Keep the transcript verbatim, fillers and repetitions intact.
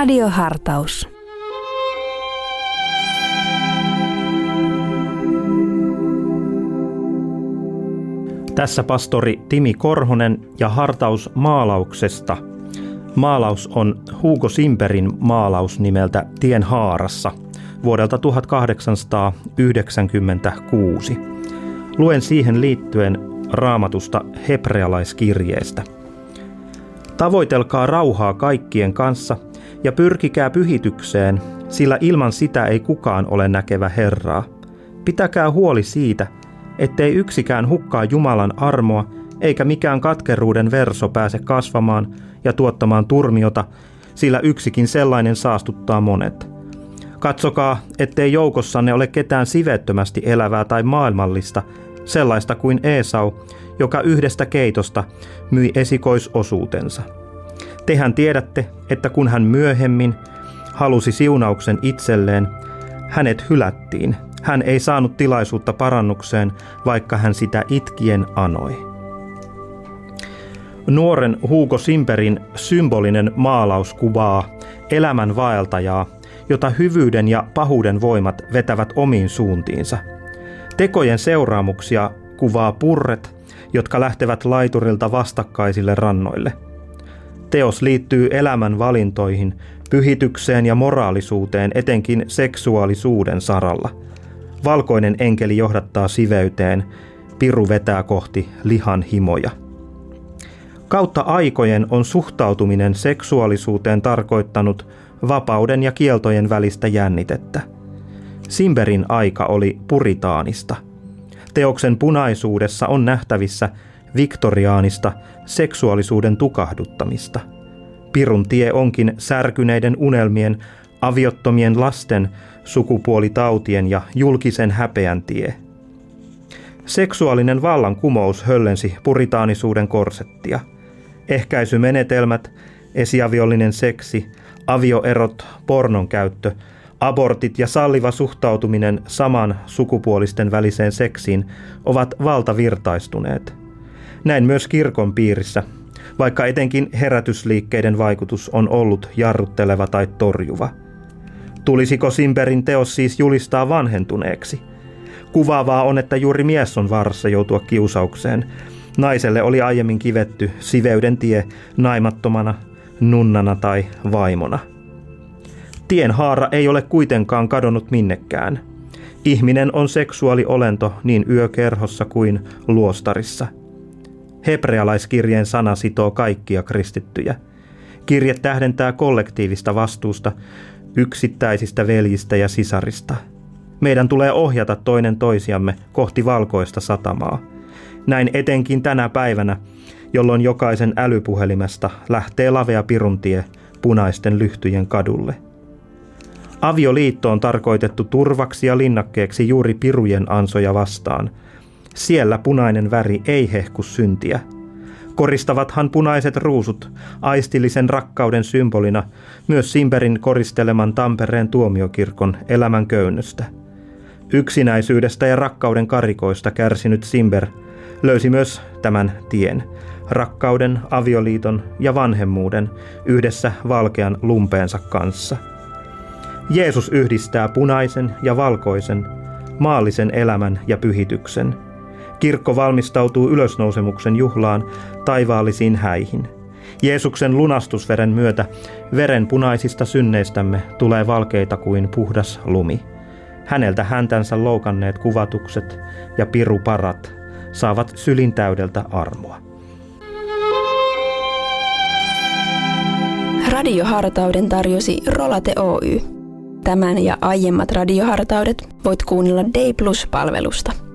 Radiohartaus. Tässä pastori Timi Korhonen ja hartaus maalauksesta. Maalaus on Hugo Simperin maalaus nimeltä Tien haarassa vuodelta tuhatkahdeksansataayhdeksänkymmentäkuusi. Luen siihen liittyen Raamatusta hebrealaiskirjeestä. Tavoitelkaa rauhaa kaikkien kanssa ja pyrkikää pyhitykseen, sillä ilman sitä ei kukaan ole näkevä Herraa. Pitäkää huoli siitä, ettei yksikään hukkaa Jumalan armoa, eikä mikään katkeruuden verso pääse kasvamaan ja tuottamaan turmiota, sillä yksikin sellainen saastuttaa monet. Katsokaa, ettei joukossanne ole ketään sivettömästi elävää tai maailmallista, sellaista kuin Esau, joka yhdestä keitosta myi esikoisosuutensa. Tehän tiedätte, että kun hän myöhemmin halusi siunauksen itselleen, hänet hylättiin. Hän ei saanut tilaisuutta parannukseen, vaikka hän sitä itkien anoi. Nuoren Hugo Simperin symbolinen maalaus kuvaa elämän vaeltajaa, jota hyvyyden ja pahuuden voimat vetävät omiin suuntiinsa. Tekojen seuraamuksia kuvaa purret, jotka lähtevät laiturilta vastakkaisille rannoille. Teos liittyy elämän valintoihin, pyhitykseen ja moraalisuuteen, etenkin seksuaalisuuden saralla. Valkoinen enkeli johdattaa siveyteen, piru vetää kohti lihan himoja. Kautta aikojen on suhtautuminen seksuaalisuuteen tarkoittanut vapauden ja kieltojen välistä jännitettä. Simperin aika oli puritaanista. Teoksen punaisuudessa on nähtävissä viktoriaanista seksuaalisuuden tukahduttamista. Pirun tie onkin särkyneiden unelmien, aviottomien lasten, sukupuolitautien ja julkisen häpeän tie. Seksuaalinen vallankumous höllensi puritaanisuuden korsettia. Ehkäisymenetelmät, esiaviollinen seksi, avioerot, pornon käyttö, abortit ja salliva suhtautuminen saman sukupuolisten väliseen seksiin ovat valtavirtaistuneet. Näin myös kirkon piirissä, vaikka etenkin herätysliikkeiden vaikutus on ollut jarrutteleva tai torjuva. Tulisiko Simperin teos siis julistaa vanhentuneeksi? Kuvaavaa on, että juuri mies on vaarassa joutua kiusaukseen. Naiselle oli aiemmin kivetty siveyden tie naimattomana, nunnana tai vaimona. Tien haara ei ole kuitenkaan kadonnut minnekään. Ihminen on seksuaaliolento niin yökerhossa kuin luostarissa. Hebrealaiskirjeen sana sitoo kaikkia kristittyjä. Kirje tähdentää kollektiivista vastuusta yksittäisistä veljistä ja sisarista. Meidän tulee ohjata toinen toisiamme kohti valkoista satamaa. Näin etenkin tänä päivänä, jolloin jokaisen älypuhelimesta lähtee lavea piruntie punaisten lyhtyjen kadulle. Avioliitto on tarkoitettu turvaksi ja linnakkeeksi juuri pirujen ansoja vastaan. Siellä punainen väri ei hehku syntiä. Koristavathan punaiset ruusut aistillisen rakkauden symbolina myös Simperin koristeleman Tampereen tuomiokirkon elämän köynnöstä. Yksinäisyydestä ja rakkauden karikoista kärsinyt Simper löysi myös tämän tien, rakkauden, avioliiton ja vanhemmuuden yhdessä valkean lumpeensa kanssa. Jeesus yhdistää punaisen ja valkoisen, maallisen elämän ja pyhityksen. Kirkko valmistautuu ylösnousemuksen juhlaan taivaallisiin häihin. Jeesuksen lunastusveren myötä veren punaisista synneistämme tulee valkeita kuin puhdas lumi. Häneltä häntänsä loukanneet kuvatukset ja piruparat saavat sylin täydeltä armoa. Radiohartauden tarjosi Rolate Oy. Tämän ja aiemmat radiohartaudet voit kuunnella Day Plus-palvelusta.